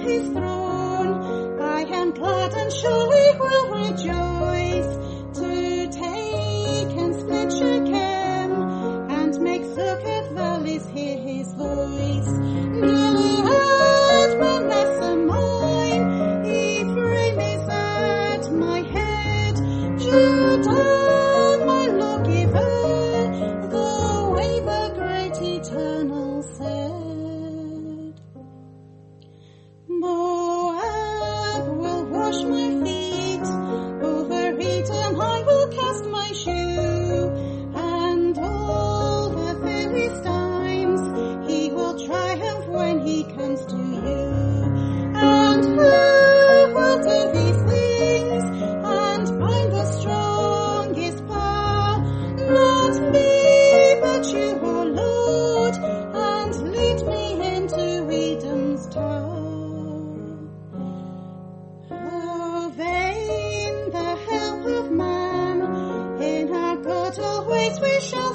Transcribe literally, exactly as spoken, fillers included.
his throne. I am glad and surely will rejoice to take and snatch a cam and make circuit valleys hear his voice. Nearly at Manasseh mine, Ephraim is at my head, Judah my lawgiver, the way the great Eternal said. Moab will wash my feet, over Edom I will cast my shoe, and all the Philistines he will triumph when he comes to you. And who will do these things and find the strongest power? Not me, but you, O Lord, and lead me into Edom's tower. Oh, vain the help of man, in our God always we shall